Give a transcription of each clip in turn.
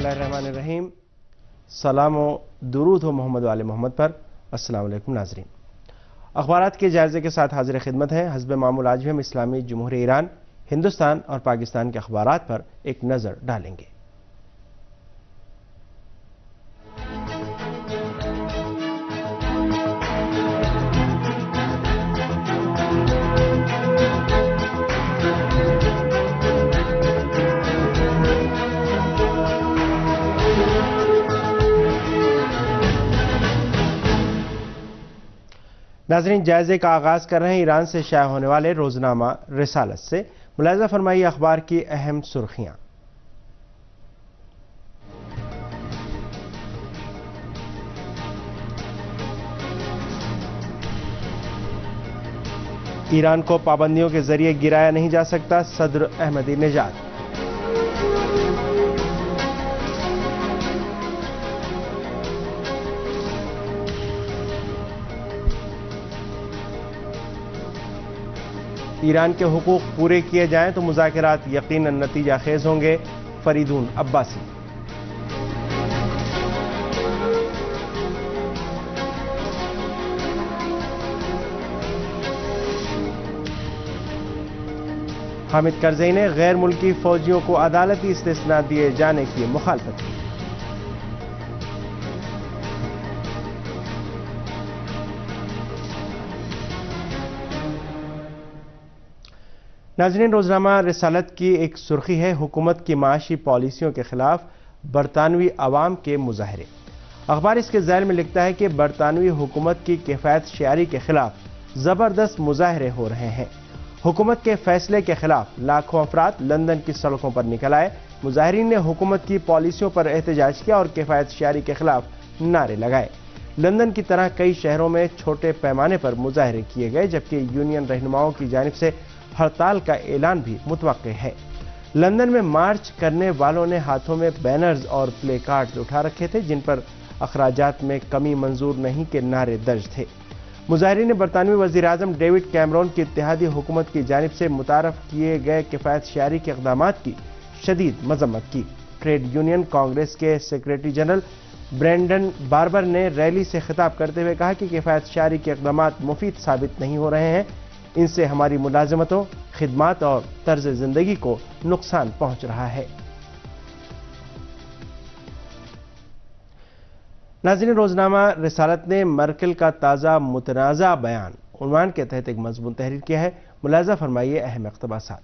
बिस्मिल्लाहिर्रहमानिर्रहीम। सलाम व दुरूद हो मोहम्मद वाले मोहम्मद पर। अस्सलाम वालेकुम नाज़रीन, अखबारात के जायजे के साथ हाजिर खिदमत है। हस्ब मामूल आज भी हम इस्लामी जमहूरियत ईरान, हिंदुस्तान और पाकिस्तान के अखबारात पर एक नज़र डालेंगे। नाज़रीन, जायजे का आगाज कर रहे हैं ईरान से शाया होने वाले रोजनामा रिसालत से। मुलाहिज़ा फरमाइए अखबार की अहम सुर्खियां। ईरान को पाबंदियों के जरिए गिराया नहीं जा सकता, सदर अहमदीनेजाद। ईरान के हुकूक पूरे किए जाएं तो मुज़ाकरात यकीनन नतीजा खेज होंगे, फरीदून अब्बासी। हामिद करज़ई ने गैर मुल्की फौजियों को अदालती इस्तिस्ना दिए जाने की मुखालफत की। नाज़रीन, रोजनामा रिसालत की एक सुर्खी है, हुकूमत की माशी पॉलिसियों के खिलाफ बरतानवी अवाम के मुजाहरे। अखबार इसके ज़ैल में लिखता है कि बरतानवी हुकूमत की किफ़ायत शेयरी के खिलाफ जबरदस्त मुजाहरे हो रहे हैं। हुकूमत के फैसले के खिलाफ लाखों अफराद लंदन की सड़कों पर निकल आए। मुजाहरीन ने हुकूमत की पॉलिसियों पर एहतजाज किया और किफ़ायत शेयरी के खिलाफ नारे लगाए। लंदन की तरह कई शहरों में छोटे पैमाने पर मुजाहरे किए गए, जबकि यूनियन रहनुमाओं की जानिब से हड़ताल का ऐलान भी मुतवक्के है। लंदन में मार्च करने वालों ने हाथों में बैनर्स और प्ले कार्ड्स उठा रखे थे, जिन पर अखराजात में कमी मंजूर नहीं के नारे दर्ज थे। मुजाहिरीन ने बरतानवी वज़ीर आज़म डेविड कैमरॉन की इत्तेहादी हुकूमत की जानिब से मुतारफ किए गए किफ़ायत शेयरी के इक़दामात की शदीद मजम्मत की। ट्रेड यूनियन कांग्रेस के सेक्रेटरी जनरल ब्रेंडन बार्बर ने रैली से खिताब करते हुए कहा कि किफ़ायत शेयरी के इक़दामात मुफीद साबित नहीं हो रहे हैं, इनसे हमारी मुलाजमतों, खिदमात और तर्ज जिंदगी को नुकसान पहुंच रहा है। नाज़रीन, रोजनामा रिसालत ने मर्केल का ताज़ा मुतनाज़ा बयान उन्वान के तहत एक मजमून तहरीर किया है। मुलाहिज़ा फरमाइए अहम इक़्तिबासात।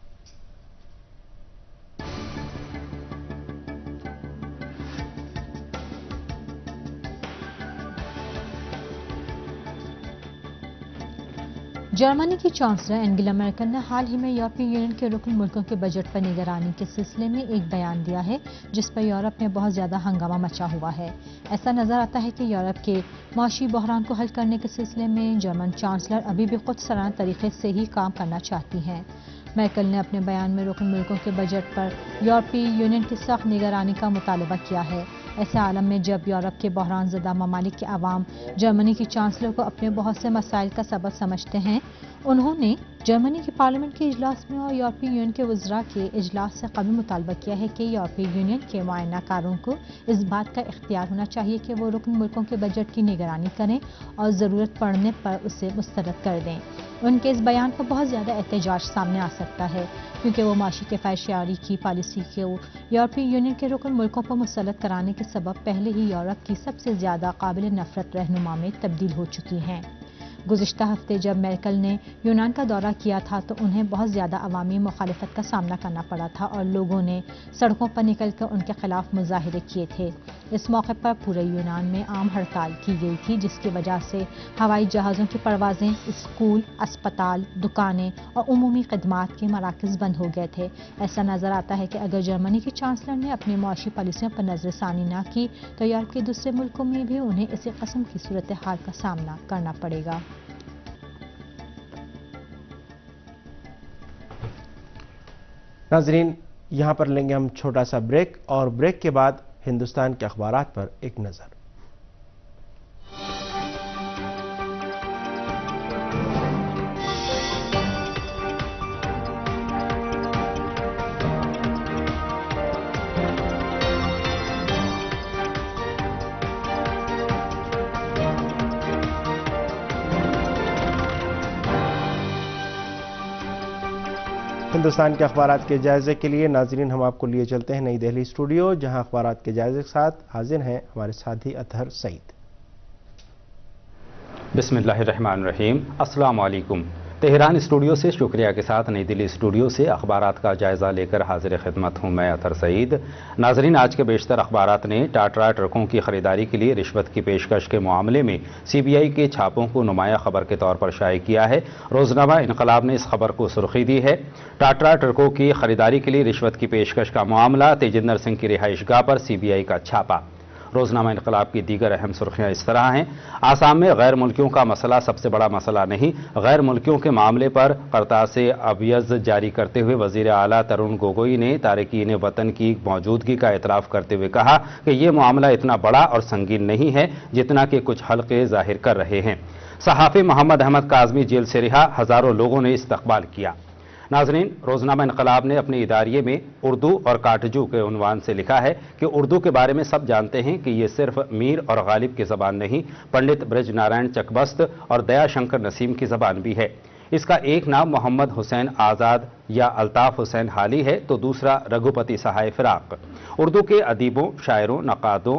जर्मनी की चांसलर एंगेला मर्केल ने हाल ही में यूरोपीय यूनियन के रुकन मुल्कों के बजट पर निगरानी के सिलसिले में एक बयान दिया है, जिस पर यूरोप में बहुत ज्यादा हंगामा मचा हुआ है। ऐसा नजर आता है कि यूरोप के माशी बहरान को हल करने के सिलसिले में जर्मन चांसलर अभी भी खुद सराहना तरीके से ही काम करना चाहती हैं। मर्केल ने अपने बयान में रुकन मुल्कों के बजट पर यूरोपीय यूनियन की सख्त निगरानी का मुतालबा किया है। ऐसे आलम में जब यूरोप के बहरान ज़दा ममालिक के अवाम जर्मनी की चांसलर को अपने बहुत से मसाइल का सबब समझते हैं, उन्होंने जर्मनी के पार्लियामेंट के इजलास में और यूरोपीय यूनियन के वज़रा के इजलास से कभी मुतालबा किया है कि यूरोपीय यूनियन के मुआयनाकारों को इस बात का इख्तियार होना चाहिए कि वो रुकन मुल्कों के बजट की निगरानी करें और ज़रूरत पड़ने पर उसे मुस्तरद कर दें। उनके इस बयान पर बहुत ज़्यादा एहतजाज सामने आ सकता है, क्योंकि वो माशी किफ़ायत शेयरी की पॉलिसी को यूरोपीय यूनियन के रुकन मुल्कों पर मुसल्लत कराने के सबब पहले ही यूरोप की सबसे ज़्यादा काबिल नफरत रहनुमा में तब्दील हो चुकी हैं। गुज़िश्ता हफ्ते जब मर्केल ने यूनान का दौरा किया था तो उन्हें बहुत ज़्यादा अवामी मुखालिफत का सामना करना पड़ा था और लोगों ने सड़कों पर निकलकर उनके खिलाफ मुजाहिरे किए थे। इस मौके पर पूरे यूनान में आम हड़ताल की गई थी, जिसकी वजह से हवाई जहाज़ों की परवाज़ें, स्कूल, अस्पताल, दुकानें और उमूमी खदमात के मराकज़ बंद हो गए थे। ऐसा नज़र आता है कि अगर जर्मनी की चांसलर ने अपनी मुआशी पॉलिसियों पर नज़रसानी न की तो यूरोप के दूसरे मुल्कों में भी उन्हें इसी किस्म की सूरत हाल का सामना करना पड़ेगा। नाज़रीन, यहां पर लेंगे हम छोटा सा ब्रेक और ब्रेक के बाद हिंदुस्तान के अखबारात पर एक नज़र। ہندوستان کے اخبارات کے جائزے کے لیے ناظرین ہم آپ کو لیے چلتے ہیں نئی دہلی اسٹوڈیو، جہاں اخبارات کے جائزے کے ساتھ حاضر ہیں ہمارے ساتھی اطہر سعید۔ بسم اللہ الرحمن الرحیم۔ السلام علیکم۔ تہران اسٹوڈیو سے شکریہ کے ساتھ نئی دہلی اسٹوڈیو سے اخبارات کا جائزہ لے کر حاضر خدمت ہوں میں اطہر سعید۔ ناظرین، آج کے بیشتر اخبارات نے ٹاٹا ٹرکوں کی خریداری کے لیے رشوت کی پیشکش کے معاملے میں سی بی آئی کے چھاپوں کو نمایاں خبر کے طور پر شائع کیا ہے۔ روزنامہ انقلاب نے اس خبر کو سرخی دی ہے۔ ٹاٹا ٹرکوں کی خریداری کے لیے رشوت کی پیشکش کا معاملہ، تیجندر سنگھ کی رہائش گاہ پر سی بی آئی کا چھاپا۔ روزنامہ انقلاب کی دیگر اہم سرخیاں اس طرح ہیں۔ آسام میں غیر ملکیوں کا مسئلہ سب سے بڑا مسئلہ نہیں، غیر ملکیوں کے معاملے پر قرطاس ابیض جاری کرتے ہوئے وزیر اعلیٰ ترون گوگوئی نے تارکین وطن کی موجودگی کا اعتراف کرتے ہوئے کہا کہ یہ معاملہ اتنا بڑا اور سنگین نہیں ہے جتنا کہ کچھ حلقے ظاہر کر رہے ہیں۔ صحافی محمد احمد کاظمی جیل سے رہا، ہزاروں لوگوں نے استقبال کیا۔ ناظرین، روزنامہ انقلاب نے اپنے اداریے میں اردو اور کاٹجو کے عنوان سے لکھا ہے کہ اردو کے بارے میں سب جانتے ہیں کہ یہ صرف میر اور غالب کی زبان نہیں، پنڈت برج نارائن چکبست اور دیا شنکر نسیم کی زبان بھی ہے۔ اس کا ایک نام محمد حسین آزاد یا الطاف حسین حالی ہے تو دوسرا رگھوپتی سہائے فراق۔ اردو کے ادیبوں، شاعروں، نقادوں،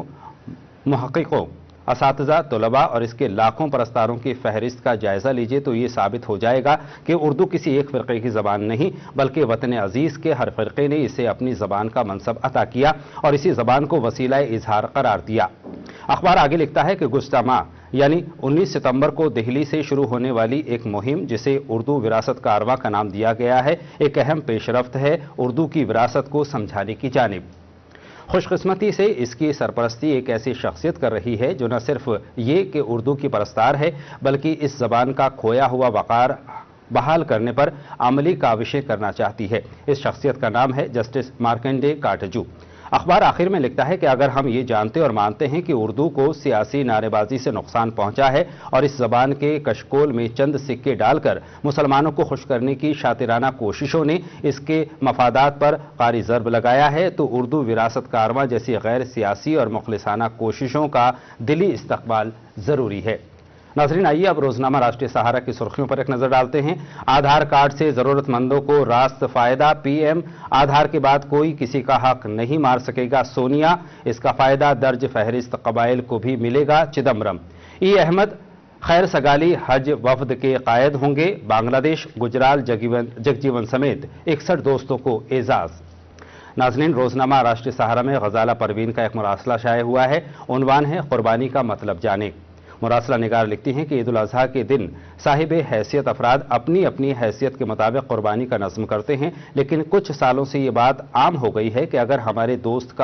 محققوں، اساتذہ، طلباء اور اس کے لاکھوں پرستاروں کی فہرست کا جائزہ لیجئے تو یہ ثابت ہو جائے گا کہ اردو کسی ایک فرقے کی زبان نہیں بلکہ وطن عزیز کے ہر فرقے نے اسے اپنی زبان کا منصب عطا کیا اور اسی زبان کو وسیلہ اظہار قرار دیا۔ اخبار آگے لکھتا ہے کہ گزشتہ ماہ یعنی 19 ستمبر کو دہلی سے شروع ہونے والی ایک مہم جسے اردو وراثت کارواں کا نام دیا گیا ہے، ایک اہم پیش رفت ہے اردو کی وراثت کو سمجھانے کی جانب۔ خوش قسمتی سے اس کی سرپرستی ایک ایسی شخصیت کر رہی ہے جو نہ صرف یہ کہ اردو کی پرستار ہے بلکہ اس زبان کا کھویا ہوا وقار بحال کرنے پر عملی کاوشیں کرنا چاہتی ہے۔ اس شخصیت کا نام ہے جسٹس مارکنڈے کاٹجو۔ اخبار آخر میں لکھتا ہے کہ اگر ہم یہ جانتے اور مانتے ہیں کہ اردو کو سیاسی نعرے بازی سے نقصان پہنچا ہے اور اس زبان کے کشکول میں چند سکے ڈال کر مسلمانوں کو خوش کرنے کی شاطرانہ کوششوں نے اس کے مفادات پر قاری ضرب لگایا ہے تو اردو وراثت کارواں جیسی غیر سیاسی اور مخلصانہ کوششوں کا دلی استقبال ضروری ہے۔ ناظرین، آئیے اب روزنامہ راشٹریہ سہارا کی سرخیوں پر ایک نظر ڈالتے ہیں۔ آدھار کارڈ سے ضرورت مندوں کو راست فائدہ، پی ایم آدھار کے بعد کوئی کسی کا حق نہیں مار سکے گا سونیا، اس کا فائدہ درج فہرست قبائل کو بھی ملے گا چدمبرم۔ ای احمد خیر سگالی حج وفد کے قائد ہوں گے، بنگلہ دیش گجرال جگجیون سمیت 61 دوستوں کو اعزاز۔ ناظرین، روزنامہ راشٹریہ سہارا میں غزالہ پروین کا ایک مراسلہ شائع ہوا ہے، عنوان ہے قربانی کا مطلب جانے۔ مراسلہ نگار لکھتی ہیں کہ عید الاضحیٰ کے دن صاحب حیثیت افراد اپنی اپنی حیثیت کے مطابق قربانی کا نظم کرتے ہیں، لیکن کچھ سالوں سے یہ بات عام ہو گئی ہے کہ اگر ہمارے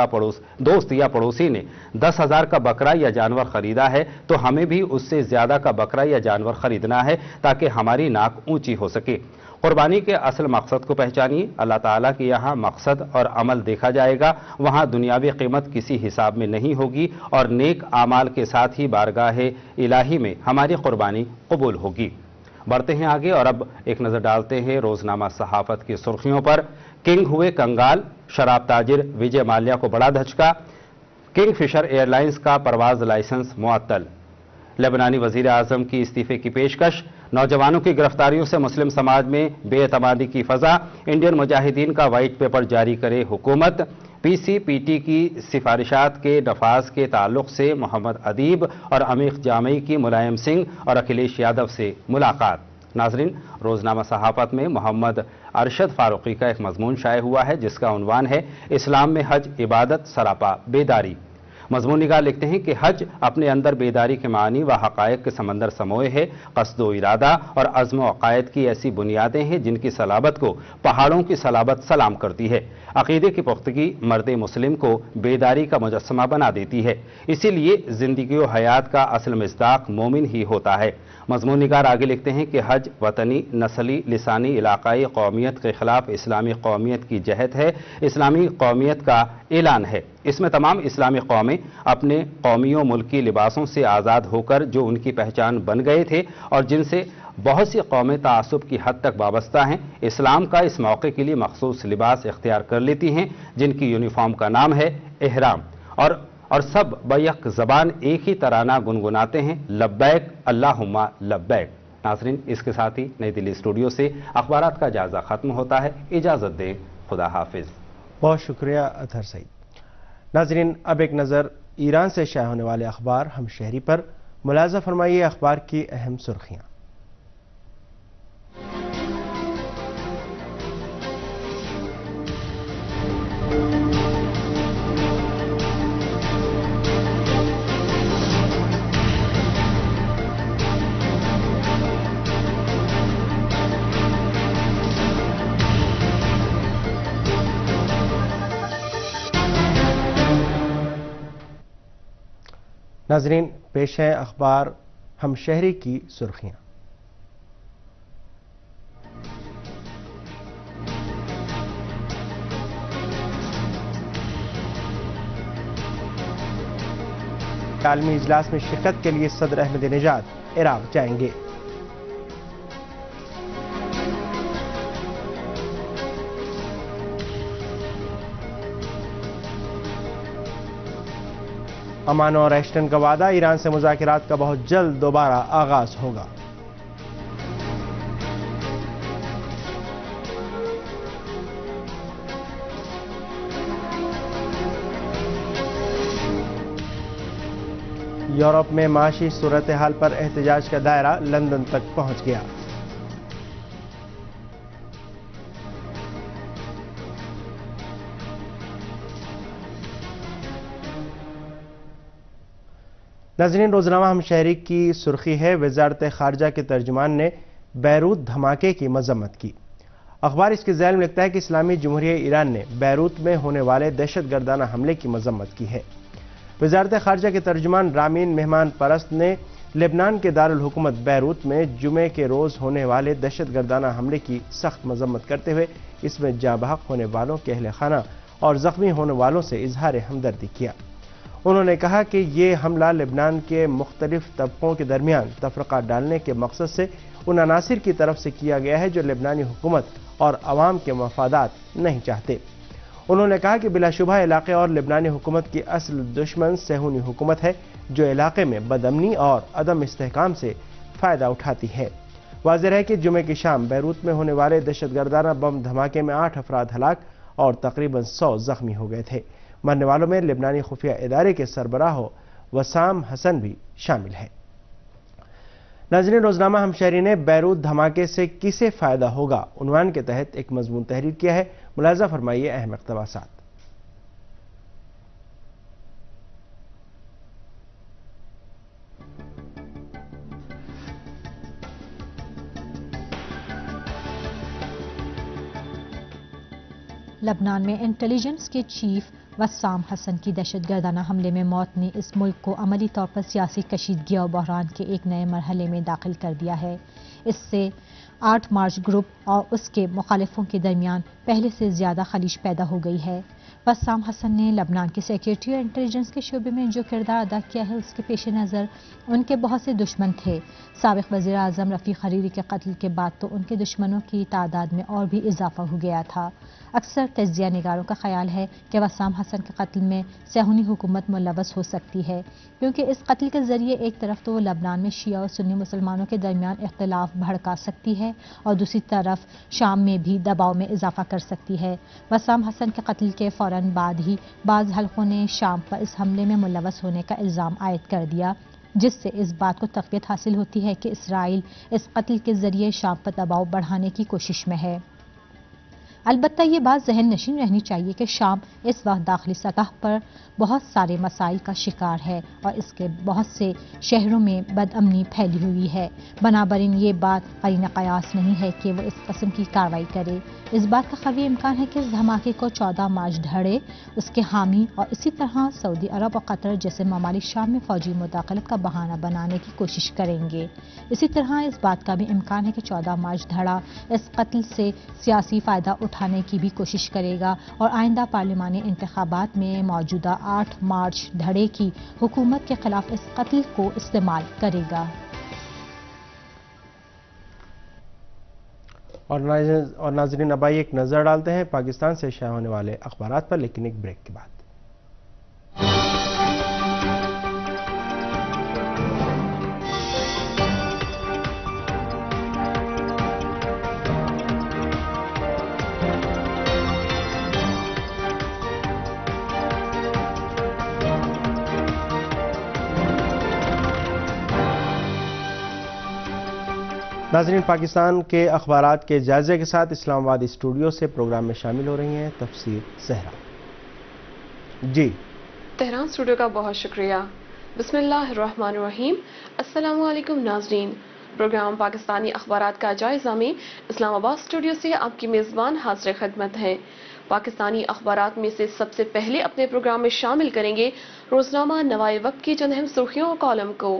دوست یا پڑوسی نے 10,000 کا بکرا یا جانور خریدا ہے تو ہمیں بھی اس سے زیادہ کا بکرا یا جانور خریدنا ہے تاکہ ہماری ناک اونچی ہو سکے۔ قربانی کے اصل مقصد کو پہچانیے۔ اللہ تعالیٰ کے یہاں مقصد اور عمل دیکھا جائے گا، وہاں دنیاوی قیمت کسی حساب میں نہیں ہوگی اور نیک اعمال کے ساتھ ہی بارگاہ الہی میں ہماری قربانی قبول ہوگی۔ بڑھتے ہیں آگے اور اب ایک نظر ڈالتے ہیں روزنامہ صحافت کی سرخیوں پر۔ کنگ ہوئے کنگال، شراب تاجر وجے مالیا کو بڑا دھچکا، کنگ فشر ایئر لائنز کا پرواز لائسنس معطل۔ لبنانی وزیر اعظم کی استعفے کی پیشکش، نوجوانوں کی گرفتاریوں سے مسلم سماج میں بے اعتمادی کی فضا، انڈین مجاہدین کا وائٹ پیپر جاری کرے حکومت۔ پی سی پی ٹی کی سفارشات کے نفاذ کے تعلق سے محمد ادیب اور عمیق جامعی کی ملائم سنگھ اور اکھلیش یادو سے ملاقات۔ ناظرین، روزنامہ صحافت میں محمد ارشد فاروقی کا ایک مضمون شائع ہوا ہے جس کا عنوان ہے اسلام میں حج عبادت سراپا بیداری۔ مضمون نگار لکھتے ہیں کہ حج اپنے اندر بیداری کے معنی و حقائق کے سمندر سموئے ہے، قصد و ارادہ اور عزم و عقائد کی ایسی بنیادیں ہیں جن کی صلابت کو پہاڑوں کی صلابت سلام کرتی ہے۔ عقیدے کی پختگی مرد مسلم کو بیداری کا مجسمہ بنا دیتی ہے، اسی لیے زندگی و حیات کا اصل مصداق مومن ہی ہوتا ہے۔ مضمون نگار آگے لکھتے ہیں کہ حج وطنی، نسلی، لسانی، علاقائی قومیت کے خلاف اسلامی قومیت کی جہد ہے، اسلامی قومیت کا اعلان ہے۔ اس میں تمام اسلامی قومیں اپنے قومی و ملکی لباسوں سے آزاد ہو کر جو ان کی پہچان بن گئے تھے اور جن سے بہت سی قومیں تعصب کی حد تک وابستہ ہیں، اسلام کا اس موقع کے لیے مخصوص لباس اختیار کر لیتی ہیں جن کی یونیفارم کا نام ہے احرام، اور سب بیک زبان ایک ہی ترانہ گنگناتے ہیں، لبیک اللہم لبیک۔ ناظرین، اس کے ساتھ ہی نئی دلی اسٹوڈیو سے اخبارات کا جائزہ ختم ہوتا ہے. اجازت دیں، خدا حافظ. بہت شکریہ اطہر سعید. ناظرین، اب ایک نظر ایران سے شائع ہونے والے اخبار ہم شہری پر. ملاحظہ فرمائیے اخبار کی اہم سرخیاں. ناظرین، پیش ہیں اخبار ہم شہری کی سرخیاں. عالمی اجلاس میں شرکت کے لیے صدر احمد نژاد عراق جائیں گے. امان اور ایشٹن کا وعدہ، ایران سے مذاکرات کا بہت جلد دوبارہ آغاز ہوگا. یورپ میں معاشی صورتحال پر احتجاج کا دائرہ لندن تک پہنچ گیا. ناظرین، روزنامہ ہم شہری کی سرخی ہے، وزارت خارجہ کے ترجمان نے بیروت دھماکے کی مذمت کی. اخبار اس کے ذیل میں لکھتا ہے کہ اسلامی جمہوریہ ایران نے بیروت میں ہونے والے دہشت گردانہ حملے کی مذمت کی ہے. وزارت خارجہ کے ترجمان رامین مہمان پرست نے لبنان کے دارالحکومت بیروت میں جمعے کے روز ہونے والے دہشت گردانہ حملے کی سخت مذمت کرتے ہوئے اس میں جاں بحق ہونے والوں کے اہل خانہ اور زخمی ہونے والوں سے اظہار ہمدردی کیا. انہوں نے کہا کہ یہ حملہ لبنان کے مختلف طبقوں کے درمیان تفرقہ ڈالنے کے مقصد سے ان عناصر کی طرف سے کیا گیا ہے جو لبنانی حکومت اور عوام کے مفادات نہیں چاہتے. انہوں نے کہا کہ بلا شبہ علاقے اور لبنانی حکومت کی اصل دشمن صہیونی حکومت ہے جو علاقے میں بدامنی اور عدم استحکام سے فائدہ اٹھاتی ہے. واضح ہے کہ جمعے کی شام بیروت میں ہونے والے دہشت گردانہ بم دھماکے میں 8 افراد ہلاک اور تقریباً 100 زخمی ہو گئے تھے. مرنے والوں میں لبنانی خفیہ ادارے کے سربراہ وسام حسن بھی شامل ہے. ناظرین، روزنامہ ہم شہری نے بیروت دھماکے سے کسے فائدہ ہوگا عنوان کے تحت ایک مضمون تحریر کیا ہے. ملاحظہ فرمائیے اہم اقتباسات. لبنان میں انٹیلیجنس کے چیف وسام حسن کی دہشت گردانہ حملے میں موت نے اس ملک کو عملی طور پر سیاسی کشیدگی اور بحران کے ایک نئے مرحلے میں داخل کر دیا ہے. اس سے 8 مارچ گروپ اور اس کے مخالفوں کے درمیان پہلے سے زیادہ خلیج پیدا ہو گئی ہے. وسام حسن نے لبنان کے سیکریٹری اور انٹیلیجنس کے شعبے میں جو کردار ادا کیا ہے اس کے پیش نظر ان کے بہت سے دشمن تھے. سابق وزیر اعظم رفیق حریری کے قتل کے بعد تو ان کے دشمنوں کی تعداد میں اور بھی اضافہ ہو گیا تھا. اکثر تجزیہ نگاروں کا خیال ہے کہ وسام حسن کے قتل میں صہیونی حکومت ملوث ہو سکتی ہے، کیونکہ اس قتل کے ذریعے ایک طرف تو وہ لبنان میں شیعہ اور سنی مسلمانوں کے درمیان اختلاف بھڑکا سکتی ہے اور دوسری طرف شام میں بھی دباؤ میں اضافہ کر سکتی ہے. وسام حسن کے قتل کے فوراً بعد ہی بعض حلقوں نے شام پر اس حملے میں ملوث ہونے کا الزام عائد کر دیا، جس سے اس بات کو تقویت حاصل ہوتی ہے کہ اسرائیل اس قتل کے ذریعے شام پر دباؤ بڑھانے کی کوشش میں ہے. البتہ یہ بات ذہن نشین رہنی چاہیے کہ شام اس وقت داخلی سطح پر بہت سارے مسائل کا شکار ہے اور اس کے بہت سے شہروں میں بد امنی پھیلی ہوئی ہے. بنابراین یہ بات قرین قیاس نہیں ہے کہ وہ اس قسم کی کارروائی کرے. اس بات کا قوی امکان ہے کہ اس دھماکے کو 14 مارچ ڈھڑے اس کے حامی اور اسی طرح سعودی عرب اور قطر جیسے ممالک شام میں فوجی مداخلت کا بہانہ بنانے کی کوشش کریں گے. اسی طرح اس بات کا بھی امکان ہے کہ 14 مارچ دھڑا اس قتل سے سیاسی فائدہ اٹھانے کی بھی کوشش کرے گا اور آئندہ پارلیمانی انتخابات میں موجودہ 8 مارچ دھڑے کی حکومت کے خلاف اس قتل کو استعمال کرے گا. اور ناظرین، اب آئیے ایک نظر ڈالتے ہیں پاکستان سے شائع ہونے والے اخبارات پر، لیکن ایک بریک کے بعد. नाज़रीन, पाकिस्तान के अखबारात के जायजे के साथ इस्लामाबाद स्टूडियो से प्रोग्राम में शामिल हो रही हैं तफसीर सहरा। जी तेहरान स्टूडियो का बहुत शुक्रिया। बिस्मिल्लाहिर्रहमानिर्रहीम। अस्सलामु अलैकुम नाज़रीन, प्रोग्राम पाकिस्तानी अखबारात का जायजा में इस्लामाबाद स्टूडियो से आपकी मेज़बान हाज़िर खिदमत हैं। पाकिस्तानी अखबारात में से सबसे पहले अपने प्रोग्राम में शामिल करेंगे रोजनामा नवाए वक्त की चंद अहम सुर्खियों और कॉलम को।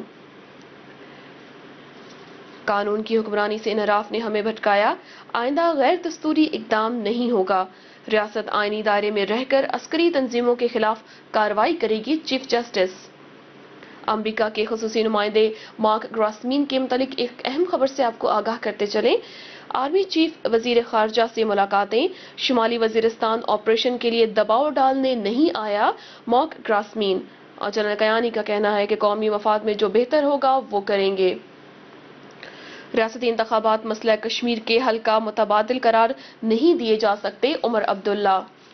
कानून की हुक्मरानी से इनहराफ ने हमें भटकाया, आइंदा गैर दस्तूरी इकदाम नहीं होगा। रियासत आईनी दायरे में रहकर अस्करी तंजीमों के खिलाफ कार्रवाई करेगी चीफ जस्टिस। अमरीका के खुसूसी नुमाइंदे मार्क ग्रासमीन के मुतालिक एक अहम खबर से आपको आगाह करते चलें। आर्मी चीफ वजीर खारजा से मुलाकातें, शुमाली वजीरिस्तान ऑपरेशन के लिए दबाव डालने नहीं आया मार्क ग्रासमीन। और जनरल कयानी का कहना है कि कौमी मफाद में जो बेहतर होगा वो करेंगे। रियासती इंतखाबात मसला कश्मीर के हल का मुतबादिल करार नहीं दिए जा सकते, उमर अब्दुल्ला।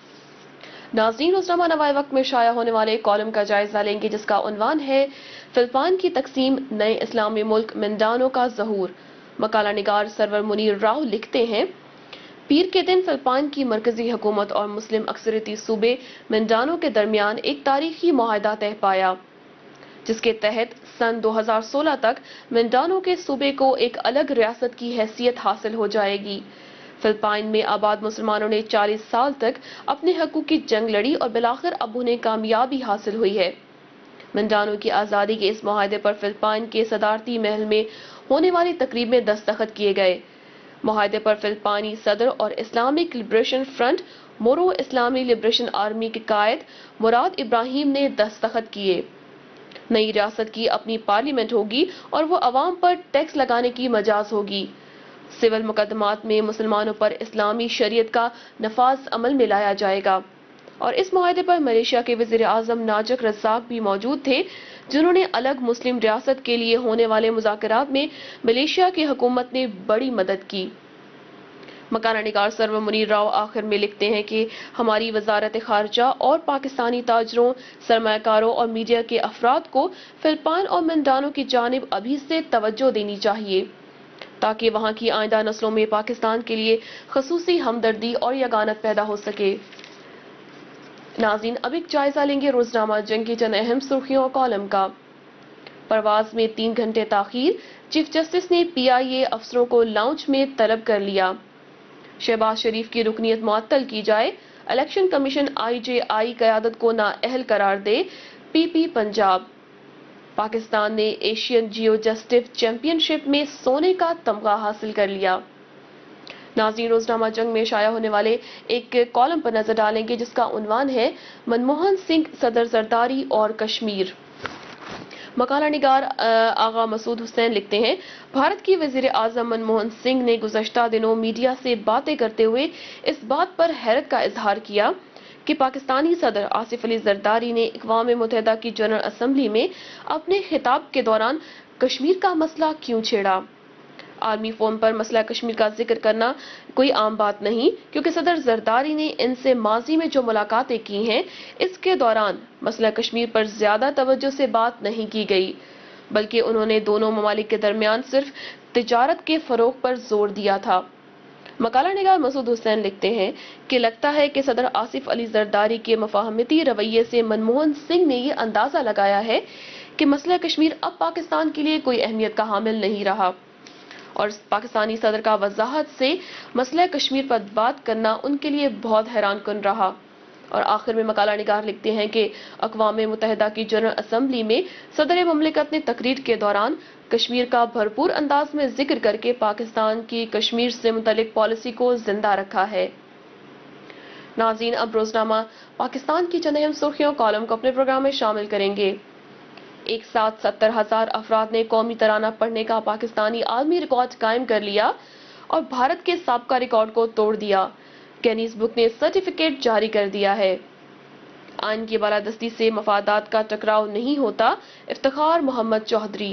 नाज़रीन, रोज़नामा नवाए वक्त में शाया होने वाले कॉलम का जायजा लेंगे जिसका उन्वान है फिलिपाइन की तकसीम, नए इस्लामी मुल्क मिंडानो का ज़हूर। मकाला निगार सरवर मुनीर राव लिखते हैं, पीर के दिन फिलिपाइन की मरकजी हुकूमत और मुस्लिम अक्सरियती सूबे मिंडानो के दरमियान एक तारीखी मुआहदा तय पाया, जिसके तहत सन 2016 तक मिंडानो के सूबे को एक अलग रियासत की हैसियत हासिल हो जाएगी। फिलिपाइन में आबाद मुसलमानों ने 40 साल तक अपने हकूक की जंग लड़ी और बिलाखिर अब उन्हें कामयाबी हासिल हुई है। मिंडानो की आज़ादी के इस मुआहदे पर फिलिपाइन के सदारती महल में होने वाली तकरीब में दस्तखत किए गए। मुआहदे पर फिलिपाइनी सदर और इस्लामिक लिबरेशन फ्रंट मोरो इस्लामी लिबरेशन आर्मी के कायद मुराद इब्राहिम ने दस्तखत किए। नई रियासत की अपनी पार्लियामेंट होगी और वो अवाम पर टैक्स लगाने की मजाज होगी। सिविल मुकदमात में मुसलमानों पर इस्लामी शरीयत का नफाज अमल में लाया जाएगा। और इस मुआहदे पर मलेशिया के वजीर आजम नाजक रज़ाक भी मौजूद थे, जिन्होंने अलग मुस्लिम रियासत के लिए होने वाले मुज़ाकरात में मलेशिया की हुकूमत ने बड़ी मदद की। मकाना निगार सरवर मुनीर राव आखिर में लिखते हैं कि हमारी वजारत खारजा और पाकिस्तानी ताजरों, सरमायाकारों और मीडिया के अफराद को फिलिपाइन और मिंडानो की जानिब अभी से तवज्जो देनी चाहिए ताकि वहां की आइंदा नस्लों में पाकिस्तान के लिए खसूसी हमदर्दी और यगानत पैदा हो सके। नाज़रीन, अब एक जायजा लेंगे रोजनामा जंग की चंद अहम सुर्खियों और कॉलम का। परवाज में 3 घंटे ताखीर, चीफ जस्टिस ने PIA अफसरों को लाउंज में तलब कर लिया। शहबाज शरीफ की रुकनीत मुअत्तल की जाए, इलेक्शन कमीशन IJI क़यादत को नाअहल करार दे, PP पंजाब। पाकिस्तान ने एशियन जियो जस्टिस चैंपियनशिप में सोने का तमगा हासिल कर लिया। नाज़रीन, रोजनामा जंग में शाया होने वाले एक कॉलम पर नजर डालेंगे जिसका उन्वान है मनमोहन सिंह, सदर जरदारी और कश्मीर। मकाला निगार आगा मसूद हुसैन लिखते हैं, भारत की वजीर आजम मनमोहन सिंह ने गुज़श्ता दिनों मीडिया से बातें करते हुए इस बात पर हैरत का इजहार किया कि पाकिस्तानी सदर आसिफ अली जरदारी ने अक़वाम मुत्तहिदा की जनरल असम्बली में अपने खिताब के दौरान कश्मीर का मसला क्यों छेड़ा। आर्मी फोन पर मसला कश्मीर का जिक्र करना कोई आम बात नहीं, क्योंकि सदर जरदारी ने इनसे माजी में जो मुलाकातें की हैं, इसके दौरान मसला कश्मीर पर ज्यादा तवज्जो से बात नहीं की गई, बल्कि उन्होंने दोनों ममालिक के दरमियान सिर्फ तिजारत के फरोग पर जोर दिया था। मकाला निगार मसूद हुसैन लिखते हैं कि लगता है कि सदर आसिफ अली जरदारी के मफाहमती रवैये से मनमोहन सिंह ने यह अंदाजा लगाया है कि मसला कश्मीर अब पाकिस्तान के लिए कोई अहमियत का हामिल नहीं रहा और पाकिस्तानी सदर का वजाहत से मसला कश्मीर पर बात करना उनके लिए बहुत हैरान कुन रहा। और आखिर में मकाला निगार लिखते हैं कि अक़वाम मुत्तहिदा की जनरल असम्बली में सदर ममलिकत ने तकरीर के दौरान कश्मीर का भरपूर अंदाज में जिक्र करके पाकिस्तान की कश्मीर से मुतल्लिक पॉलिसी को जिंदा रखा है। नाज़रीन, अब रोजनामा पाकिस्तान की चंद अहम सुर्खियों कॉलम को अपने प्रोग्राम में शामिल करेंगे। एक साथ 70,000 अफराद ने कौमी तराना पढ़ने का पाकिस्तानी आलमी रिकॉर्ड कायम कर लिया और भारत के साबका रिकॉर्ड को तोड़ दिया। गिनीज बुक ने सर्टिफिकेट जारी कर दिया है। आइन की बालादस्ती से मफादात का टकराव नहीं होता, इफ्तिखार मोहम्मद चौधरी।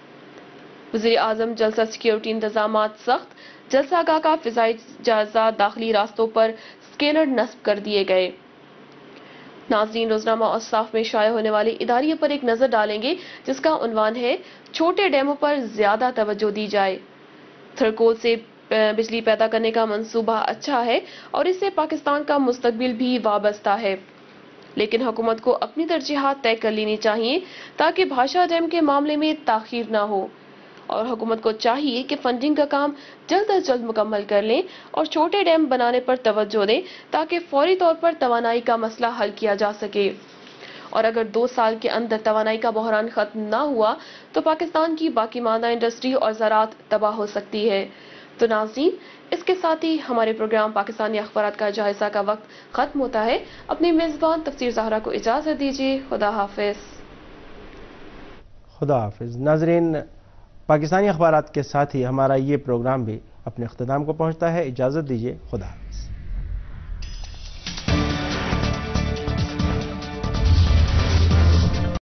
वज़ीर आज़म जलसा सिक्योरिटी इंतजामात सख्त, जलसागाह का फिजाई जायजा, दाखिली रास्तों पर स्कैनर नस्ब कर दिए गए। नाज़रीन, रोजनामा और साफ में शाया होने वाली इदारिये पर एक नजर डालेंगे जिसका उन्वान है छोटे डैमों पर ज्यादा तवज्जो दी जाए। تھرکول سے بجلی پیدا کرنے کا منصوبہ اچھا ہے اور اس سے پاکستان کا مستقبل بھی وابستہ ہے، لیکن حکومت کو اپنی ترجیحات طے کر لینی چاہیے تاکہ بھاشا ڈیم کے معاملے میں تاخیر نہ ہو، اور حکومت کو چاہیے کہ فنڈنگ کا کام جلد از جلد مکمل کر لیں اور چھوٹے ڈیم بنانے پر توجہ دیں تاکہ فوری طور پر توانائی کا مسئلہ حل کیا جا سکے، اور اگر 2 سال کے اندر توانائی کا بحران ختم نہ ہوا تو پاکستان کی باقی ماندہ انڈسٹری اور زراعت تباہ ہو سکتی ہے۔ تو ناظرین، اس کے ساتھ ہی ہمارے پروگرام پاکستانی اخبارات کا جائزہ کا وقت ختم ہوتا ہے۔ اپنی میزبان تفسیر زہرا کو اجازت دیجیے۔ خدا حافظ۔ خدا حافظ۔ ناظرین، پاکستانی اخبارات کے ساتھ ہی ہمارا یہ پروگرام بھی اپنے اختتام کو پہنچتا ہے۔ اجازت دیجیے۔ خدا حافظ۔